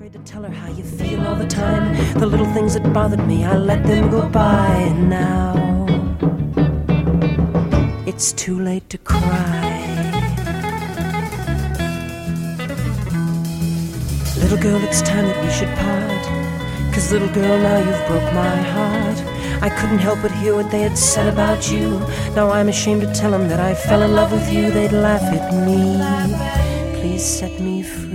afraid to tell her how you feel all the time. The little things that bothered me, I let them go by. And now it's too late to cry. Little girl, it's time that we should part. 'Cause little girl, now you've broke my heart. I couldn't help but hear what they had said about you. Now I'm ashamed to tell them that I fell in love with you. They'd laugh at me. Please set me free.